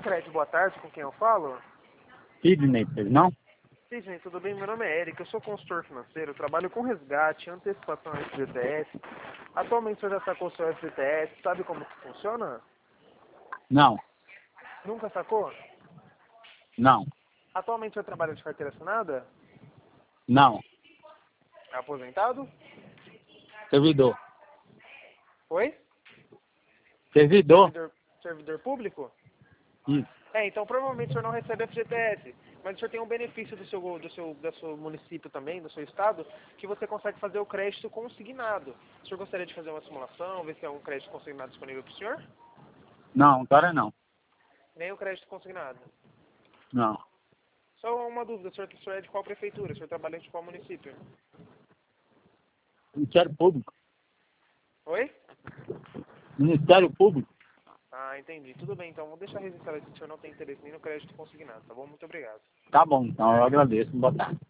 Sicredi, boa tarde, com quem eu falo? Sidney, não? Sidney, tudo bem? Meu nome é Eric, eu sou consultor financeiro, trabalho com resgate, antecipação FGTS. Atualmente o senhor já sacou o seu FGTS, sabe como que funciona? Não, Nunca sacou? não, Atualmente o senhor trabalha de carteira assinada? não. É aposentado? Servidor. Oi? Servidor? Servidor público? Isso. Então provavelmente o senhor não recebe FGTS, mas o senhor tem um benefício do seu município também, do seu estado, que você consegue fazer o crédito consignado. O senhor gostaria de fazer uma simulação, ver se tem algum crédito consignado disponível para o senhor? Não, agora não. Nem o crédito consignado. Não. Só uma dúvida, o senhor é de qual prefeitura? O senhor trabalha de qual município? Ministério Público. Oi? Ministério Público. Ah, entendi. Tudo bem, então vou deixar registrado aqui que o senhor não tem interesse nem no crédito consignado, tá bom? Muito obrigado. Tá bom, então eu agradeço. Boa tarde.